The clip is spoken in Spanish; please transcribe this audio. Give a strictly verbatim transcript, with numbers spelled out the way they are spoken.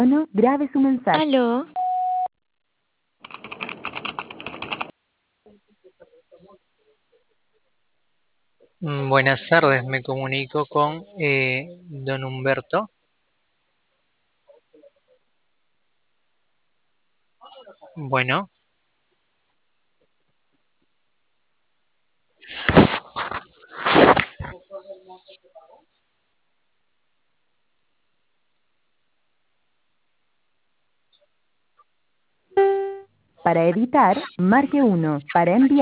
tono, grabe su mensaje. Aló, Mm, Buenas tardes, me comunico con eh, don Humberto. Bueno, Para editar, marque uno. Para enviar.